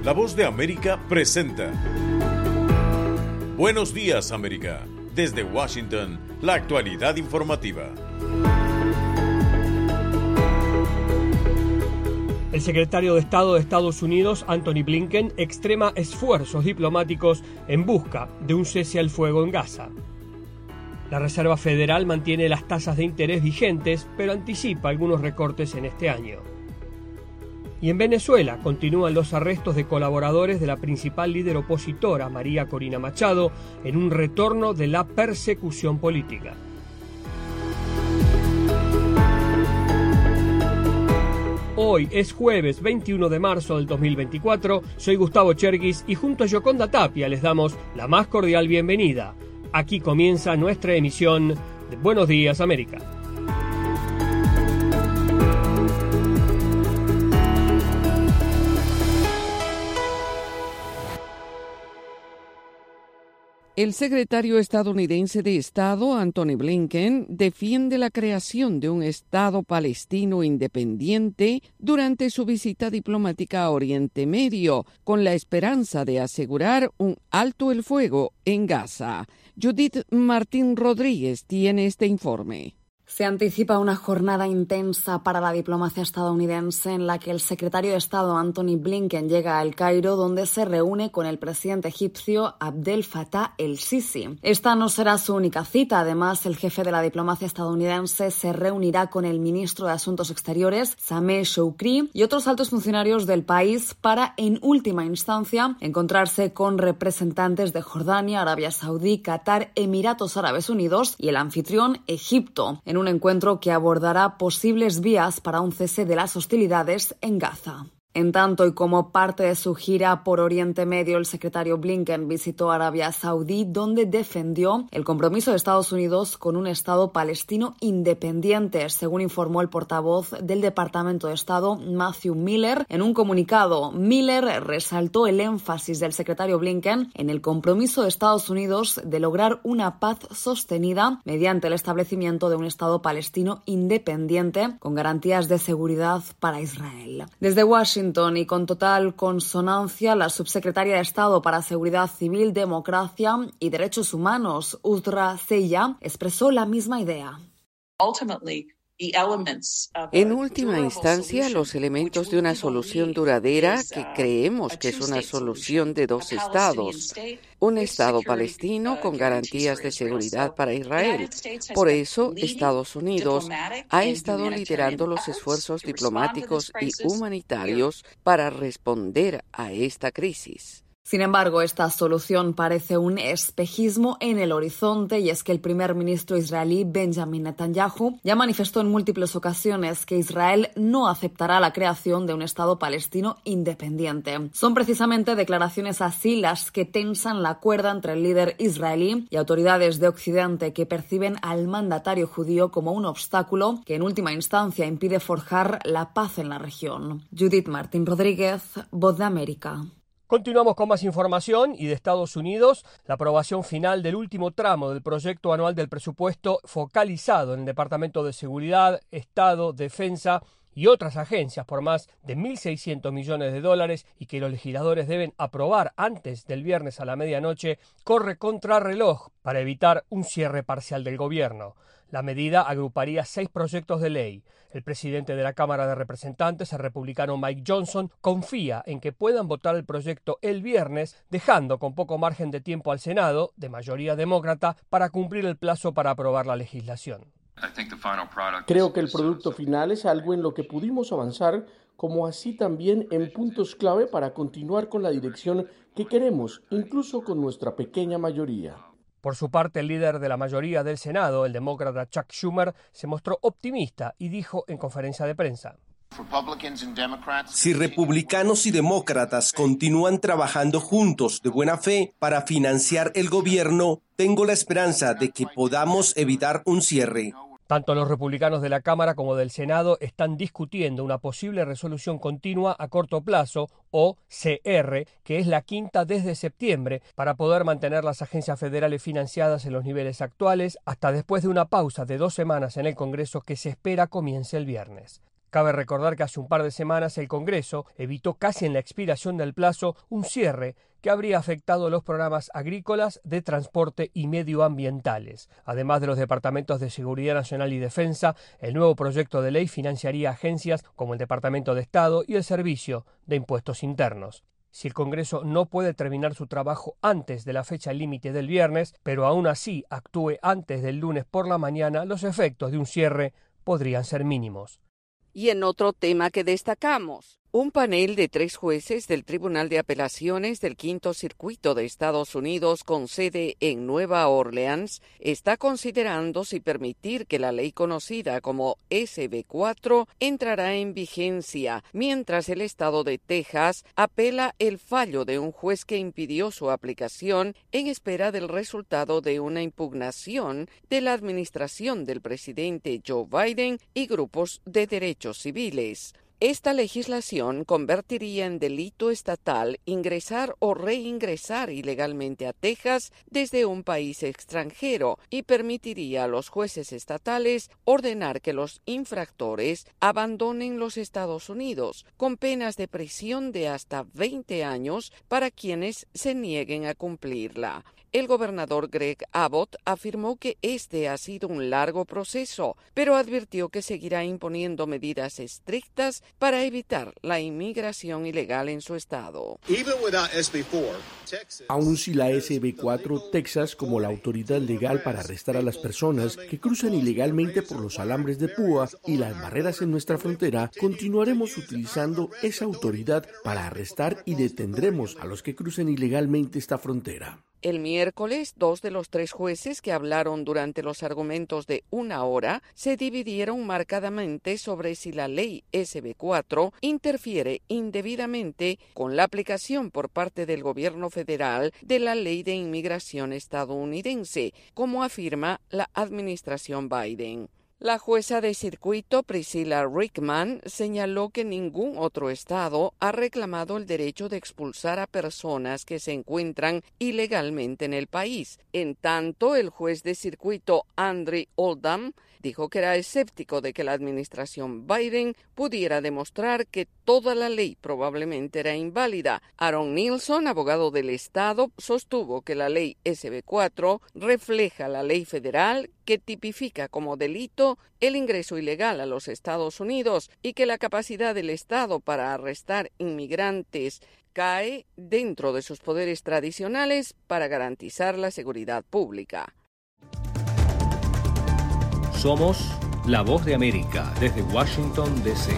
La Voz de América presenta Buenos días, América. Desde Washington, la actualidad informativa. El secretario de Estado de Estados Unidos, Antony Blinken, extrema esfuerzos diplomáticos en busca de un cese al fuego en Gaza. La Reserva Federal mantiene las tasas de interés vigentes, pero anticipa algunos recortes en este año. Y en Venezuela continúan los arrestos de colaboradores de la principal líder opositora, María Corina Machado, en un retorno de la persecución política. Hoy es jueves 21 de marzo del 2024, soy Gustavo Cherkis y junto a Yoconda Tapia les damos la más cordial bienvenida. Aquí comienza nuestra emisión de Buenos Días, América. El secretario estadounidense de Estado, Antony Blinken, defiende la creación de un Estado palestino independiente durante su visita diplomática a Oriente Medio, con la esperanza de asegurar un alto el fuego en Gaza. Judith Martín Rodríguez tiene este informe. Se anticipa una jornada intensa para la diplomacia estadounidense en la que el secretario de Estado Antony Blinken llega a El Cairo, donde se reúne con el presidente egipcio Abdel Fattah el-Sisi. Esta no será su única cita. Además, el jefe de la diplomacia estadounidense se reunirá con el ministro de Asuntos Exteriores, Sameh Shoukry, y otros altos funcionarios del país para, en última instancia, encontrarse con representantes de Jordania, Arabia Saudí, Qatar, Emiratos Árabes Unidos y el anfitrión, Egipto, en un encuentro que abordará posibles vías para un cese de las hostilidades en Gaza. En tanto, y como parte de su gira por Oriente Medio, el secretario Blinken visitó Arabia Saudí, donde defendió el compromiso de Estados Unidos con un Estado palestino independiente, según informó el portavoz del Departamento de Estado, Matthew Miller. En un comunicado, Miller resaltó el énfasis del secretario Blinken en el compromiso de Estados Unidos de lograr una paz sostenida mediante el establecimiento de un Estado palestino independiente con garantías de seguridad para Israel. Desde Washington, y con total consonancia, la subsecretaria de Estado para Seguridad Civil, Democracia y Derechos Humanos, Uzra Zeya, expresó la misma idea. En última instancia, los elementos de una solución duradera, que creemos que es una solución de dos estados, un Estado palestino con garantías de seguridad para Israel. Por eso, Estados Unidos ha estado liderando los esfuerzos diplomáticos y humanitarios para responder a esta crisis. Sin embargo, esta solución parece un espejismo en el horizonte, y es que el primer ministro israelí Benjamin Netanyahu ya manifestó en múltiples ocasiones que Israel no aceptará la creación de un Estado palestino independiente. Son precisamente declaraciones así las que tensan la cuerda entre el líder israelí y autoridades de Occidente, que perciben al mandatario judío como un obstáculo que en última instancia impide forjar la paz en la región. Judith Martín Rodríguez, Voz de América. Continuamos con más información y de Estados Unidos. La aprobación final del último tramo del proyecto anual del presupuesto focalizado en el Departamento de Seguridad, Estado, Defensa y otras agencias por más de $1.600 millones y que los legisladores deben aprobar antes del viernes a la medianoche, corre contrarreloj para evitar un cierre parcial del gobierno. La medida agruparía 6 proyectos de ley. El presidente de la Cámara de Representantes, el republicano Mike Johnson, confía en que puedan votar el proyecto el viernes, dejando con poco margen de tiempo al Senado, de mayoría demócrata, para cumplir el plazo para aprobar la legislación. Creo que el producto final es algo en lo que pudimos avanzar, como así también en puntos clave para continuar con la dirección que queremos, incluso con nuestra pequeña mayoría. Por su parte, el líder de la mayoría del Senado, el demócrata Chuck Schumer, se mostró optimista y dijo en conferencia de prensa: Si republicanos y demócratas continúan trabajando juntos de buena fe para financiar el gobierno, tengo la esperanza de que podamos evitar un cierre. Tanto los republicanos de la Cámara como del Senado están discutiendo una posible resolución continua a corto plazo, o CR, que es la quinta desde septiembre, para poder mantener las agencias federales financiadas en los niveles actuales hasta después de una pausa de 2 semanas en el Congreso que se espera comience el viernes. Cabe recordar que hace un par de semanas el Congreso evitó casi en la expiración del plazo un cierre que habría afectado los programas agrícolas, de transporte y medioambientales. Además de los departamentos de Seguridad Nacional y Defensa, el nuevo proyecto de ley financiaría agencias como el Departamento de Estado y el Servicio de Impuestos Internos. Si el Congreso no puede terminar su trabajo antes de la fecha límite del viernes, pero aún así actúe antes del lunes por la mañana, los efectos de un cierre podrían ser mínimos. Y en otro tema que destacamos, un panel de 3 jueces del Tribunal de Apelaciones del Quinto Circuito de Estados Unidos con sede en Nueva Orleans está considerando si permitir que la ley conocida como SB4 entrará en vigencia, mientras el estado de Texas apela el fallo de un juez que impidió su aplicación en espera del resultado de una impugnación de la administración del presidente Joe Biden y grupos de derechos civiles. Esta legislación convertiría en delito estatal ingresar o reingresar ilegalmente a Texas desde un país extranjero y permitiría a los jueces estatales ordenar que los infractores abandonen los Estados Unidos, con penas de prisión de hasta 20 años para quienes se nieguen a cumplirla. El gobernador Greg Abbott afirmó que este ha sido un largo proceso, pero advirtió que seguirá imponiendo medidas estrictas para evitar la inmigración ilegal en su estado. Aun si la SB4, Texas, como la autoridad legal para arrestar a las personas que cruzan ilegalmente por los alambres de púa y las barreras en nuestra frontera, continuaremos utilizando esa autoridad para arrestar y detendremos a los que crucen ilegalmente esta frontera. El miércoles, 2 de los 3 jueces que hablaron durante los argumentos de 1 hora se dividieron marcadamente sobre si la ley SB4 interfiere indebidamente con la aplicación por parte del gobierno federal de la ley de inmigración estadounidense, como afirma la administración Biden. La jueza de circuito Priscilla Rickman señaló que ningún otro estado ha reclamado el derecho de expulsar a personas que se encuentran ilegalmente en el país. En tanto, el juez de circuito Andrew Oldham dijo que era escéptico de que la administración Biden pudiera demostrar que toda la ley probablemente era inválida. Aaron Nilsson, abogado del estado, sostuvo que la ley SB4 refleja la ley federal que tipifica como delito el ingreso ilegal a los Estados Unidos y que la capacidad del estado para arrestar inmigrantes cae dentro de sus poderes tradicionales para garantizar la seguridad pública. Somos la voz de América desde Washington, D.C.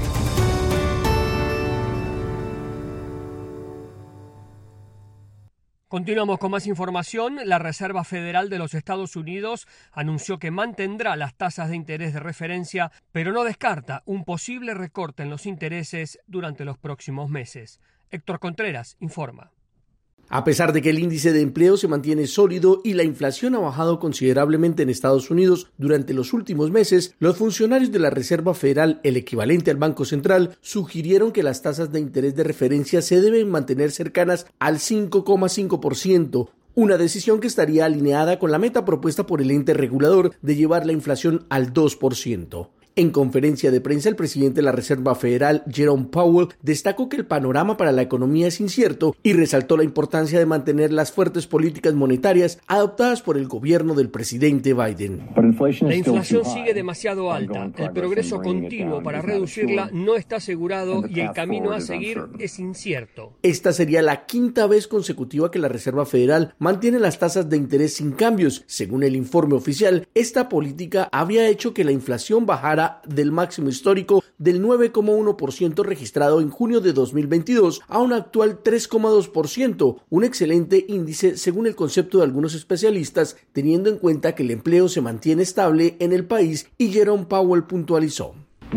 Continuamos con más información. La Reserva Federal de los Estados Unidos anunció que mantendrá las tasas de interés de referencia, pero no descarta un posible recorte en los intereses durante los próximos meses. Héctor Contreras informa. A pesar de que el índice de empleo se mantiene sólido y la inflación ha bajado considerablemente en Estados Unidos durante los últimos meses, los funcionarios de la Reserva Federal, el equivalente al Banco Central, sugirieron que las tasas de interés de referencia se deben mantener cercanas al 5,5%, una decisión que estaría alineada con la meta propuesta por el ente regulador de llevar la inflación al 2%. En conferencia de prensa, el presidente de la Reserva Federal, Jerome Powell, destacó que el panorama para la economía es incierto y resaltó la importancia de mantener las fuertes políticas monetarias adoptadas por el gobierno del presidente Biden. La inflación sigue demasiado alta. El progreso continuo para reducirla no está asegurado y el camino a seguir es incierto. Esta sería la 5ª vez consecutiva que la Reserva Federal mantiene las tasas de interés sin cambios. Según el informe oficial, esta política había hecho que la inflación bajara del máximo histórico del 9,1% registrado en junio de 2022 a un actual 3,2%, un excelente índice según el concepto de algunos especialistas, teniendo en cuenta que el empleo se mantiene estable en el país, y Jerome Powell puntualizó.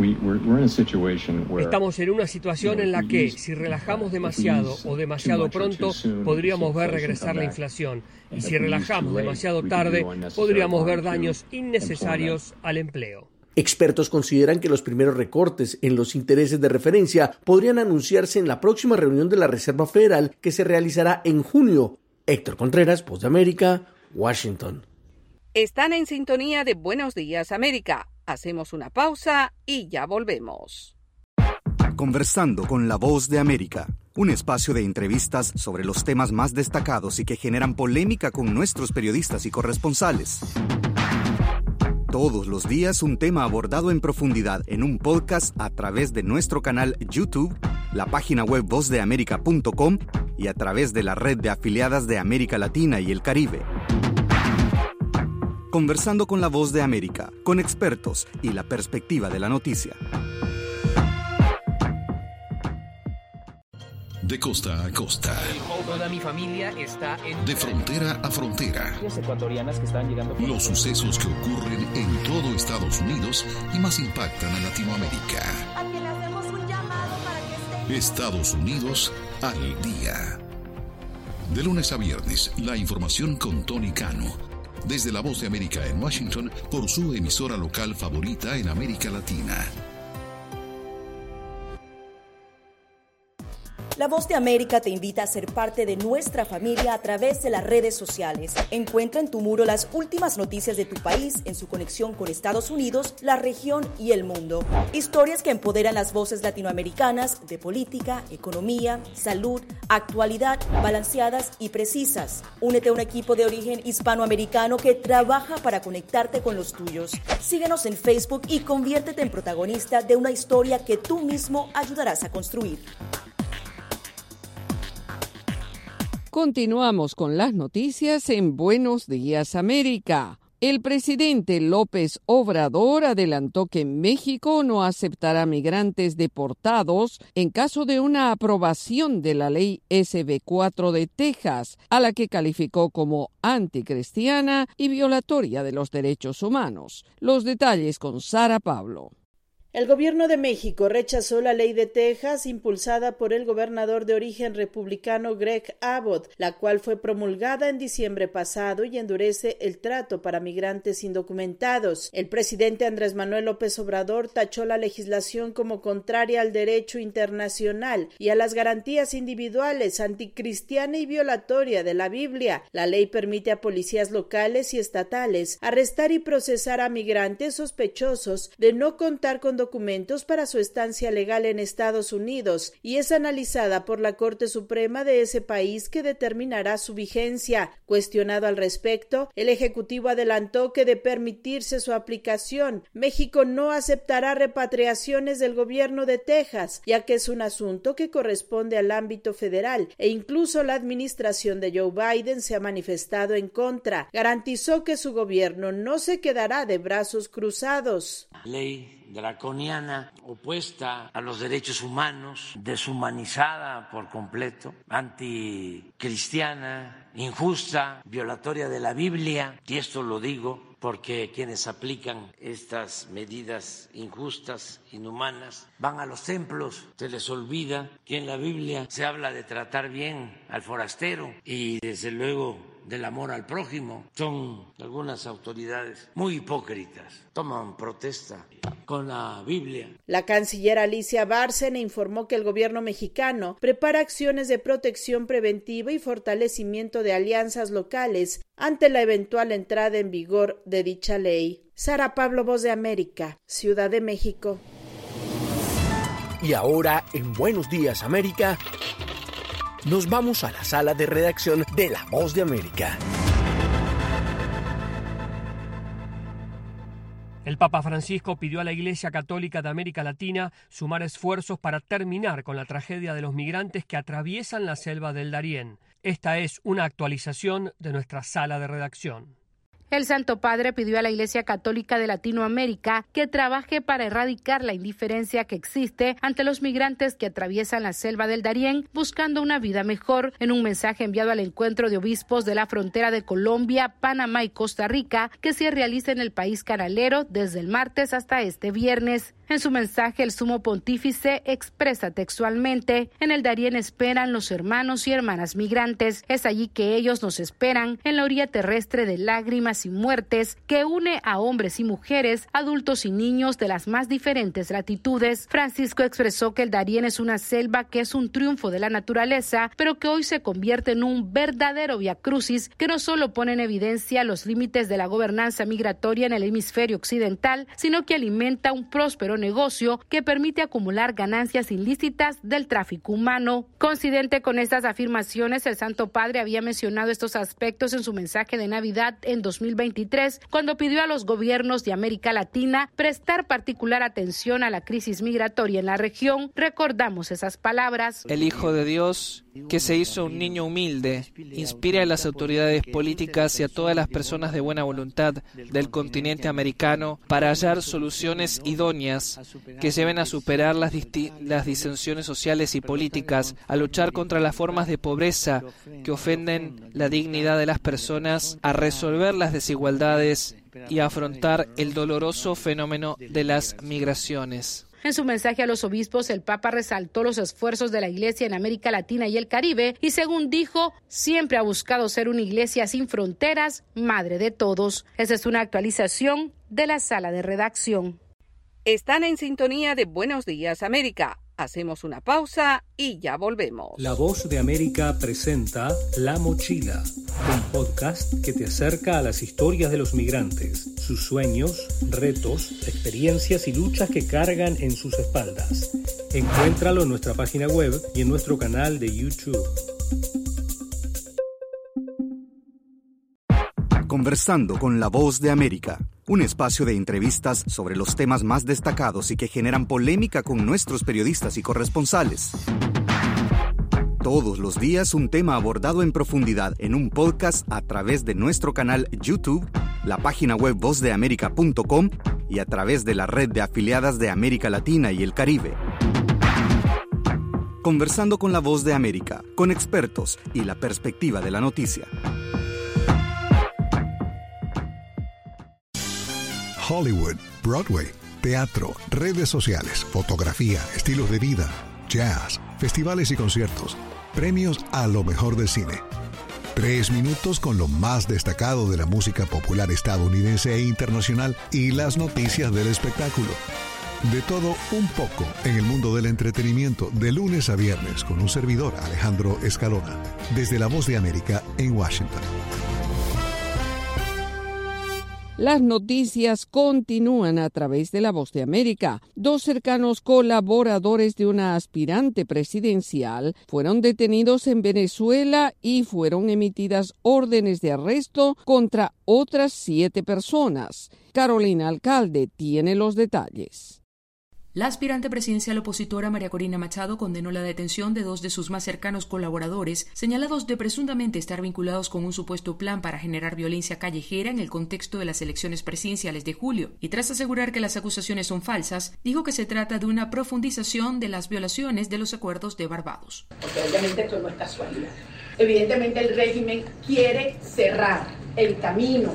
Estamos en una situación en la que, si relajamos demasiado o demasiado pronto, podríamos ver regresar la inflación, y si relajamos demasiado tarde, podríamos ver daños innecesarios al empleo. Expertos consideran que los primeros recortes en los intereses de referencia podrían anunciarse en la próxima reunión de la Reserva Federal, que se realizará en junio. Héctor Contreras, Voz de América, Washington. Están en sintonía de Buenos Días América. Hacemos una pausa y ya volvemos. Conversando con la Voz de América, un espacio de entrevistas sobre los temas más destacados y que generan polémica con nuestros periodistas y corresponsales. Todos los días un tema abordado en profundidad en un podcast a través de nuestro canal YouTube, la página web vozdeamerica.com y a través de la red de afiliadas de América Latina y el Caribe. Conversando con la Voz de América, con expertos y la perspectiva de la noticia. De costa a costa. Toda mi familia está en... De frontera a frontera. Ecuatorianas que están llegando... Los sucesos que ocurren en todo Estados Unidos y más impactan a Latinoamérica. A quien le hacemos un llamado para que esté... Estados Unidos al día. De lunes a viernes, la información con Tony Cano. Desde La Voz de América en Washington, por su emisora local favorita en América Latina. La Voz de América te invita a ser parte de nuestra familia a través de las redes sociales. Encuentra en tu muro las últimas noticias de tu país en su conexión con Estados Unidos, la región y el mundo. Historias que empoderan las voces latinoamericanas de política, economía, salud, actualidad, balanceadas y precisas. Únete a un equipo de origen hispanoamericano que trabaja para conectarte con los tuyos. Síguenos en Facebook y conviértete en protagonista de una historia que tú mismo ayudarás a construir. Continuamos con las noticias en Buenos Días América. El presidente López Obrador adelantó que México no aceptará migrantes deportados en caso de una aprobación de la ley SB 4 de Texas, a la que calificó como anticristiana y violatoria de los derechos humanos. Los detalles con Sara Pablo. El gobierno de México rechazó la ley de Texas impulsada por el gobernador de origen republicano Greg Abbott, la cual fue promulgada en diciembre pasado y endurece el trato para migrantes indocumentados. El presidente Andrés Manuel López Obrador tachó la legislación como contraria al derecho internacional y a las garantías individuales, anticristiana y violatoria de la Biblia. La ley permite a policías locales y estatales arrestar y procesar a migrantes sospechosos de no contar con documentos para su estancia legal en Estados Unidos y es analizada por la Corte Suprema de ese país, que determinará su vigencia. Cuestionado al respecto, el Ejecutivo adelantó que de permitirse su aplicación, México no aceptará repatriaciones del gobierno de Texas, ya que es un asunto que corresponde al ámbito federal e incluso la administración de Joe Biden se ha manifestado en contra. Garantizó que su gobierno no se quedará de brazos cruzados. Ley draconiana, opuesta a los derechos humanos, deshumanizada por completo, anticristiana, injusta, violatoria de la Biblia, y esto lo digo porque quienes aplican estas medidas injustas, inhumanas, van a los templos, se les olvida que en la Biblia se habla de tratar bien al forastero y desde luego del amor al prójimo. Son algunas autoridades muy hipócritas, toman protesta con la Biblia. La canciller Alicia Bárcena informó que el gobierno mexicano prepara acciones de protección preventiva y fortalecimiento de alianzas locales ante la eventual entrada en vigor de dicha ley. Sara Pablo, Voz de América, Ciudad de México. Y ahora, en Buenos Días América, nos vamos a la sala de redacción de La Voz de América. El Papa Francisco pidió a la Iglesia Católica de América Latina sumar esfuerzos para terminar con la tragedia de los migrantes que atraviesan la selva del Darién. Esta es una actualización de nuestra sala de redacción. El Santo Padre pidió a la Iglesia Católica de Latinoamérica que trabaje para erradicar la indiferencia que existe ante los migrantes que atraviesan la selva del Darién buscando una vida mejor. En un mensaje enviado al encuentro de obispos de la frontera de Colombia, Panamá y Costa Rica, que se realiza en el país canalero desde el martes hasta este viernes. En su mensaje, el sumo pontífice expresa textualmente: en el Darién esperan los hermanos y hermanas migrantes. Es allí que ellos nos esperan, en la orilla terrestre de lágrimas y muertes que une a hombres y mujeres, adultos y niños de las más diferentes latitudes. Francisco expresó que el Darién es una selva que es un triunfo de la naturaleza, pero que hoy se convierte en un verdadero viacrucis que no solo pone en evidencia los límites de la gobernanza migratoria en el hemisferio occidental, sino que alimenta un próspero negocio que permite acumular ganancias ilícitas del tráfico humano. Coincidente con estas afirmaciones, el Santo Padre había mencionado estos aspectos en su mensaje de Navidad en 2023, cuando pidió a los gobiernos de América Latina prestar particular atención a la crisis migratoria en la región. Recordamos esas palabras. El Hijo de Dios, que se hizo un niño humilde, inspira a las autoridades políticas y a todas las personas de buena voluntad del continente americano para hallar soluciones idóneas que lleven a superar las disensiones sociales y políticas, a luchar contra las formas de pobreza que ofenden la dignidad de las personas, a resolver las desigualdades y a afrontar el doloroso fenómeno de las migraciones. En su mensaje a los obispos, el Papa resaltó los esfuerzos de la Iglesia en América Latina y el Caribe y, según dijo, siempre ha buscado ser una iglesia sin fronteras, madre de todos. Esa es una actualización de la sala de redacción. Están en sintonía de Buenos Días América. Hacemos una pausa y ya volvemos. La Voz de América presenta La Mochila, un podcast que te acerca a las historias de los migrantes, sus sueños, retos, experiencias y luchas que cargan en sus espaldas. Encuéntralo en nuestra página web y en nuestro canal de YouTube. Conversando con La Voz de América, un espacio de entrevistas sobre los temas más destacados y que generan polémica con nuestros periodistas y corresponsales. Todos los días un tema abordado en profundidad en un podcast a través de nuestro canal YouTube, la página web vozdeamerica.com y a través de la red de afiliadas de América Latina y el Caribe. Conversando con La Voz de América, con expertos y la perspectiva de la noticia. Hollywood, Broadway, teatro, redes sociales, fotografía, estilos de vida, jazz, festivales y conciertos, premios a lo mejor del cine. 3 minutos con lo más destacado de la música popular estadounidense e internacional y las noticias del espectáculo. De todo un poco en el mundo del entretenimiento, de lunes a viernes con un servidor, Alejandro Escalona, desde La Voz de América en Washington. Las noticias continúan a través de La Voz de América. 2 cercanos colaboradores de una aspirante presidencial fueron detenidos en Venezuela y fueron emitidas órdenes de arresto contra otras 7 personas. Carolina Alcalde tiene los detalles. La aspirante presidencial opositora María Corina Machado condenó la detención de 2 de sus más cercanos colaboradores, señalados de presuntamente estar vinculados con un supuesto plan para generar violencia callejera en el contexto de las elecciones presidenciales de julio. Y tras asegurar que las acusaciones son falsas, dijo que se trata de una profundización de las violaciones de los acuerdos de Barbados. Porque obviamente esto no es casualidad. Evidentemente el régimen quiere cerrar el camino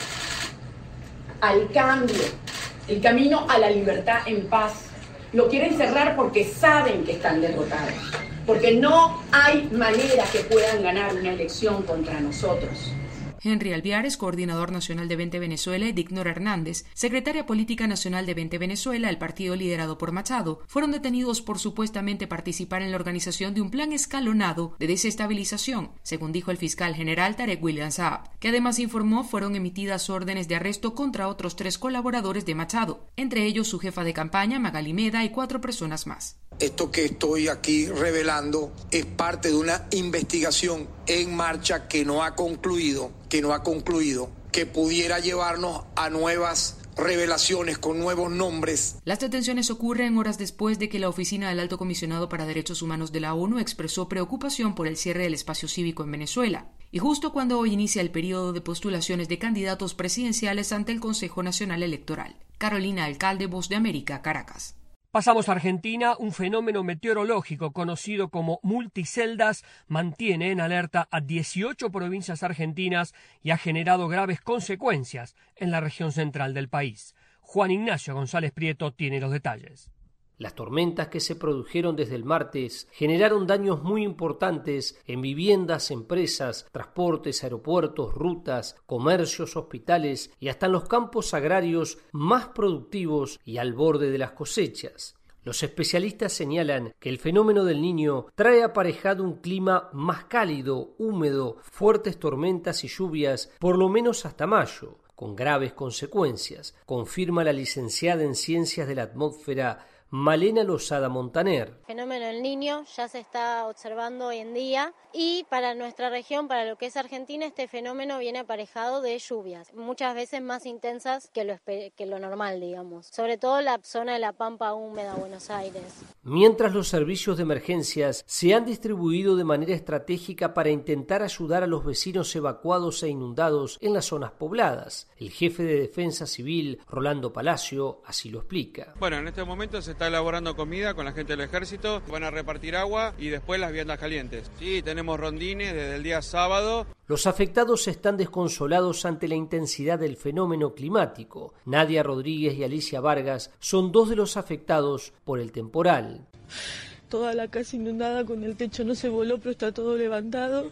al cambio, el camino a la libertad en paz. Lo quieren cerrar porque saben que están derrotados, porque no hay manera que puedan ganar una elección contra nosotros. Henry Alviares, coordinador nacional de 20 Venezuela, y Dignora Hernández, secretaria política nacional de 20 Venezuela, el partido liderado por Machado, fueron detenidos por supuestamente participar en la organización de un plan escalonado de desestabilización, según dijo el fiscal general Tarek William Saab, que además informó fueron emitidas órdenes de arresto contra otros 3 colaboradores de Machado, entre ellos su jefa de campaña, Magali Meda, y 4 personas más. Esto que estoy aquí revelando es parte de una investigación en marcha que no ha concluido, que pudiera llevarnos a nuevas revelaciones con nuevos nombres. Las detenciones ocurren horas después de que la Oficina del Alto Comisionado para Derechos Humanos de la ONU expresó preocupación por el cierre del espacio cívico en Venezuela, y justo cuando hoy inicia el periodo de postulaciones de candidatos presidenciales ante el Consejo Nacional Electoral. Carolina Alcalde, Voz de América, Caracas. Pasamos a Argentina. Un fenómeno meteorológico conocido como multiceldas mantiene en alerta a 18 provincias argentinas y ha generado graves consecuencias en la región central del país. Juan Ignacio González Prieto tiene los detalles. Las tormentas que se produjeron desde el martes generaron daños muy importantes en viviendas, empresas, transportes, aeropuertos, rutas, comercios, hospitales y hasta en los campos agrarios más productivos y al borde de las cosechas. Los especialistas señalan que el fenómeno del Niño trae aparejado un clima más cálido, húmedo, fuertes tormentas y lluvias por lo menos hasta mayo, con graves consecuencias, confirma la licenciada en Ciencias de la Atmósfera Malena Lozada Montaner. El fenómeno del Niño ya se está observando hoy en día y para nuestra región, para lo que es Argentina, este fenómeno viene aparejado de lluvias, muchas veces más intensas que lo normal, digamos. Sobre todo la zona de la Pampa húmeda, Buenos Aires. Mientras los servicios de emergencias se han distribuido de manera estratégica para intentar ayudar a los vecinos evacuados e inundados en las zonas pobladas. El jefe de Defensa Civil, Rolando Palacio, así lo explica. Bueno, en este momento se está elaborando comida con la gente del ejército, van a repartir agua y después las viandas calientes. Sí, tenemos rondines desde el día sábado. Los afectados están desconsolados ante la intensidad del fenómeno climático. Nadia Rodríguez y Alicia Vargas son dos de los afectados por el temporal. Toda la casa inundada, con el techo no se voló, pero está todo levantado.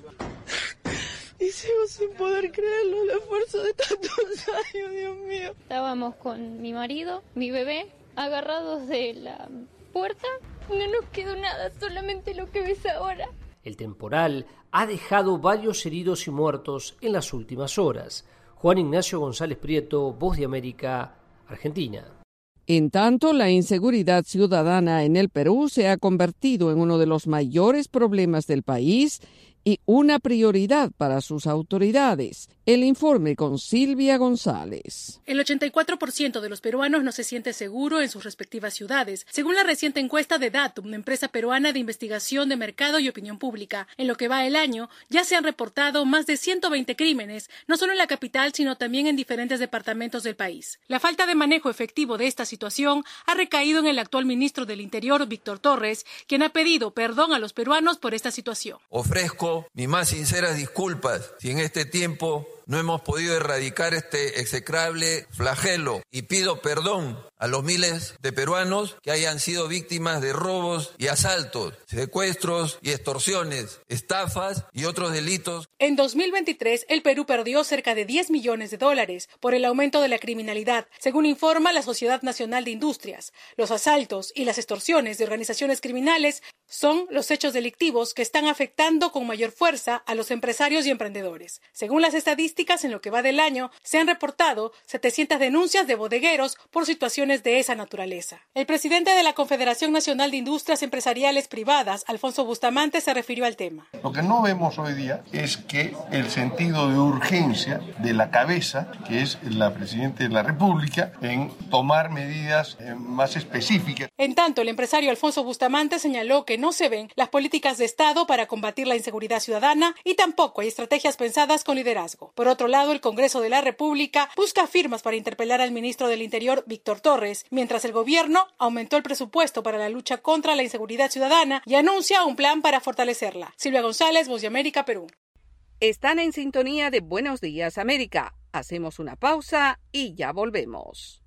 Y sigo sin poder creerlo, el esfuerzo de tantos años, Dios mío. Estábamos con mi marido, mi bebé, agarrados de la puerta. No nos quedó nada, solamente lo que ves ahora. El temporal ha dejado varios heridos y muertos en las últimas horas. Juan Ignacio González Prieto, Voz de América, Argentina. En tanto, la inseguridad ciudadana en el Perú se ha convertido en uno de los mayores problemas del país y una prioridad para sus autoridades. El informe con Silvia González. El 84% de los peruanos no se siente seguro en sus respectivas ciudades, según la reciente encuesta de Datum, una empresa peruana de investigación de mercado y opinión pública. En lo que va el año, ya se han reportado más de 120 crímenes, no solo en la capital, sino también en diferentes departamentos del país. La falta de manejo efectivo de esta situación ha recaído en el actual ministro del Interior, Víctor Torres, quien ha pedido perdón a los peruanos por esta situación. Ofrezco mis más sinceras disculpas si en este tiempo no hemos podido erradicar este execrable flagelo y pido perdón a los miles de peruanos que hayan sido víctimas de robos y asaltos, secuestros y extorsiones, estafas y otros delitos. En 2023, el Perú perdió cerca de $10 millones por el aumento de la criminalidad, según informa la Sociedad Nacional de Industrias. Los asaltos y las extorsiones de organizaciones criminales son los hechos delictivos que están afectando con mayor fuerza a los empresarios y emprendedores. Según las estadísticas, en lo que va del año, se han reportado 700 denuncias de bodegueros por situaciones de esa naturaleza. El presidente de la Confederación Nacional de Industrias Empresariales Privadas, Alfonso Bustamante, se refirió al tema. Lo que no vemos hoy día es que el sentido de urgencia de la cabeza, que es la Presidenta de la República, en tomar medidas más específicas. En tanto, el empresario Alfonso Bustamante señaló que no se ven las políticas de Estado para combatir la inseguridad ciudadana y tampoco hay estrategias pensadas con liderazgo. Por otro lado, el Congreso de la República busca firmas para interpelar al ministro del Interior, Víctor Torres, mientras el gobierno aumentó el presupuesto para la lucha contra la inseguridad ciudadana y anuncia un plan para fortalecerla. Silvia González, Voz de América, Perú. Están en sintonía de Buenos Días, América. Hacemos una pausa y ya volvemos.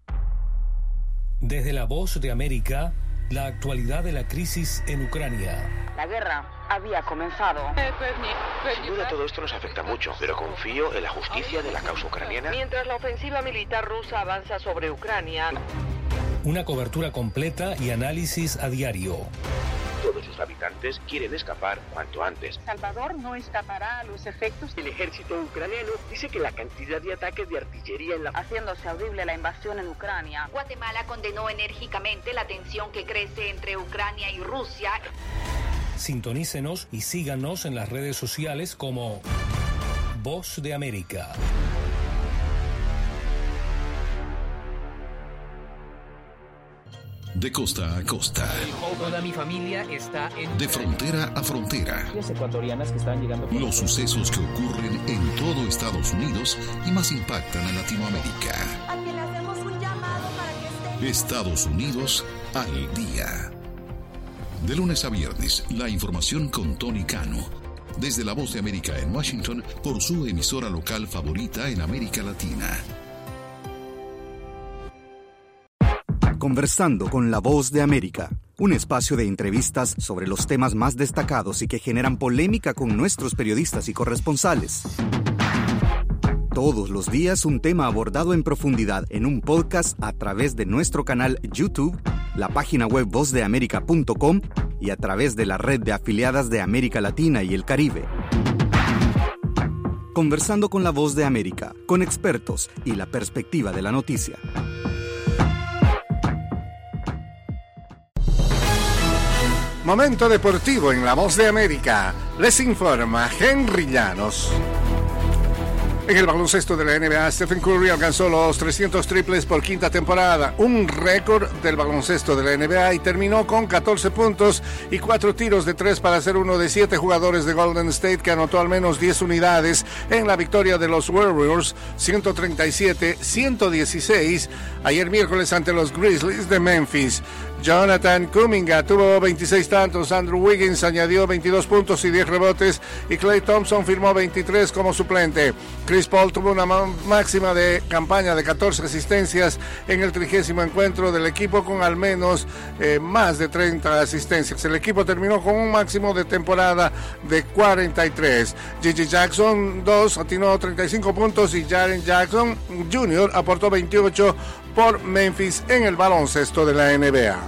Desde la Voz de América, la actualidad de la crisis en Ucrania. La guerra había comenzado. Sin duda todo esto nos afecta mucho, pero confío en la justicia de la causa ucraniana. Mientras la ofensiva militar rusa avanza sobre Ucrania. Una cobertura completa y análisis a diario. Todos sus habitantes quieren escapar cuanto antes. Salvador no escapará a los efectos. El ejército ucraniano dice que la cantidad de ataques de artillería en la... haciéndose audible la invasión en Ucrania. Guatemala condenó enérgicamente la tensión que crece entre Ucrania y Rusia. Sintonícenos y síganos en las redes sociales como Voz de América. De costa a costa. Toda mi familia está en... De frontera a frontera. Las ecuatorianas que están llegando... Los sucesos que ocurren en todo Estados Unidos y más impactan a Latinoamérica. A quien le hacemos un llamado para que esté... Estados Unidos al día. De lunes a viernes, la información con Tony Cano. Desde la Voz de América en Washington, por su emisora local favorita en América Latina. Conversando con la Voz de América, un espacio de entrevistas sobre los temas más destacados y que generan polémica con nuestros periodistas y corresponsales. Todos los días un tema abordado en profundidad en un podcast a través de nuestro canal YouTube, la página web vozdeamerica.com y a través de la red de afiliadas de América Latina y el Caribe. Conversando con la Voz de América, con expertos y la perspectiva de la noticia. Momento deportivo en La Voz de América. Les informa Henry Llanos. En el baloncesto de la NBA, Stephen Curry alcanzó los 300 triples por quinta temporada, un récord del baloncesto de la NBA, y terminó con 14 puntos y 4 tiros de 3 para ser uno de 7 jugadores de Golden State que anotó al menos 10 unidades en la victoria de los Warriors 137-116 ayer miércoles ante los Grizzlies de Memphis. Jonathan Kuminga tuvo 26 tantos, Andrew Wiggins añadió 22 puntos y 10 rebotes y Klay Thompson firmó 23 como suplente. Chris Paul tuvo una máxima de campaña de 14 asistencias en el 30º encuentro del equipo con al menos más de 30 asistencias. El equipo terminó con un máximo de temporada de 43. Gigi Jackson 2 atinó 35 puntos y Jaren Jackson Jr. aportó 28 por Memphis en el baloncesto de la NBA.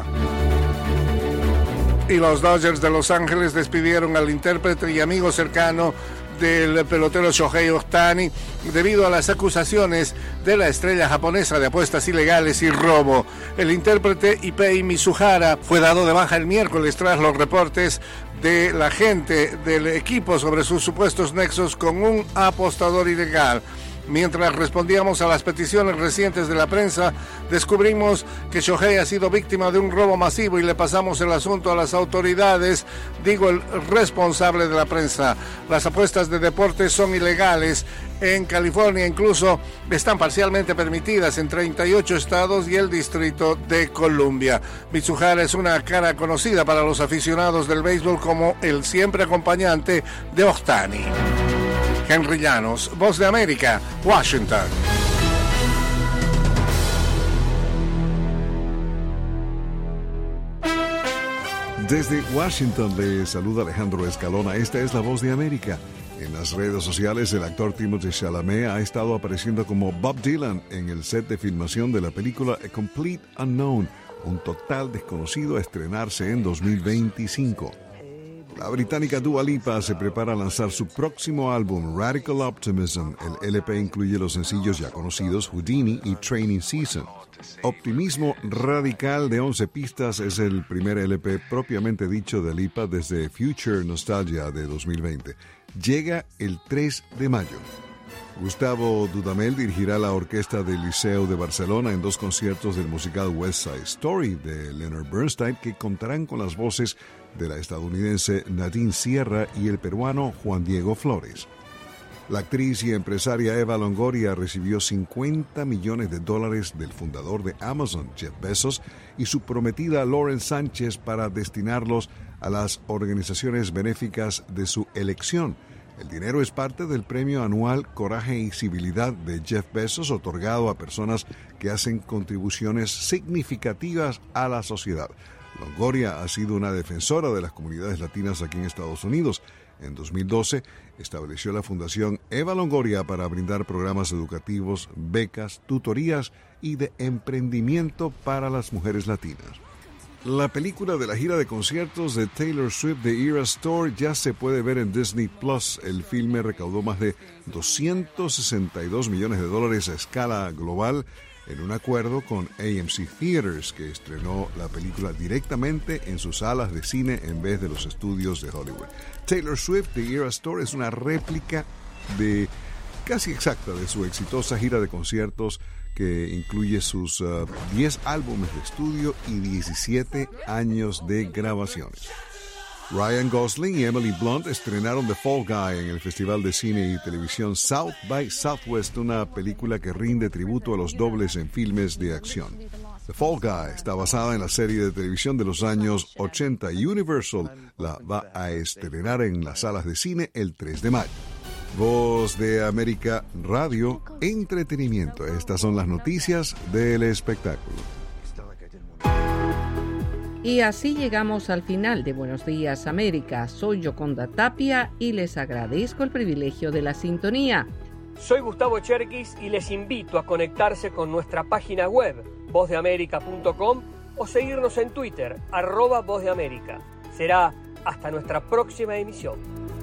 Y los Dodgers de Los Ángeles despidieron al intérprete y amigo cercano del pelotero Shohei Ohtani debido a las acusaciones de la estrella japonesa de apuestas ilegales y robo. El intérprete Ipei Mizuhara fue dado de baja el miércoles tras los reportes de la gente del equipo sobre sus supuestos nexos con un apostador ilegal. Mientras respondíamos a las peticiones recientes de la prensa, descubrimos que Shohei ha sido víctima de un robo masivo y le pasamos el asunto a las autoridades, digo el responsable de la prensa. Las apuestas de deportes son ilegales en California, incluso están parcialmente permitidas en 38 estados y el Distrito de Columbia. Mizuhara es una cara conocida para los aficionados del béisbol como el siempre acompañante de Ohtani. Henry Llanos, Voz de América, Washington. Desde Washington le saluda Alejandro Escalona. Esta es la Voz de América. En las redes sociales, el actor Timothée Chalamet ha estado apareciendo como Bob Dylan en el set de filmación de la película A Complete Unknown, un total desconocido a estrenarse en 2025. La británica Dua Lipa se prepara a lanzar su próximo álbum, Radical Optimism. El LP incluye los sencillos ya conocidos Houdini y Training Season. Optimismo Radical de 11 pistas es el primer LP propiamente dicho de Lipa desde Future Nostalgia de 2020. Llega el 3 de mayo. Gustavo Dudamel dirigirá la orquesta del Liceu de Barcelona en 2 conciertos del musical West Side Story de Leonard Bernstein, que contarán con las voces de la estadounidense Nadine Sierra y el peruano Juan Diego Flores. La actriz y empresaria Eva Longoria recibió $50 millones del fundador de Amazon, Jeff Bezos, y su prometida Lauren Sánchez para destinarlos a las organizaciones benéficas de su elección. El dinero es parte del premio anual Coraje y Civilidad de Jeff Bezos, otorgado a personas que hacen contribuciones significativas a la sociedad. Longoria ha sido una defensora de las comunidades latinas aquí en Estados Unidos. En 2012 estableció la Fundación Eva Longoria para brindar programas educativos, becas, tutorías y de emprendimiento para las mujeres latinas. La película de la gira de conciertos de Taylor Swift, The Eras Tour, ya se puede ver en Disney Plus. El filme recaudó más de $262 millones a escala global en un acuerdo con AMC Theaters, que estrenó la película directamente en sus salas de cine en vez de los estudios de Hollywood. Taylor Swift, The Eras Tour, es una réplica casi exacta de su exitosa gira de conciertos que incluye sus 10 álbumes de estudio y 17 años de grabaciones. Ryan Gosling y Emily Blunt estrenaron The Fall Guy en el Festival de Cine y Televisión South by Southwest, una película que rinde tributo a los dobles en filmes de acción. The Fall Guy está basada en la serie de televisión de los años 80 y Universal la va a estrenar en las salas de cine el 3 de mayo. Voz de América Radio, entretenimiento. Estas son las noticias del espectáculo. Y así llegamos al final de Buenos Días América. Soy Yoconda Tapia y les agradezco el privilegio de la sintonía. Soy Gustavo Cherkis y les invito a conectarse con nuestra página web, vozdeamerica.com, o seguirnos en Twitter, @vozdeamerica. Será hasta nuestra próxima emisión.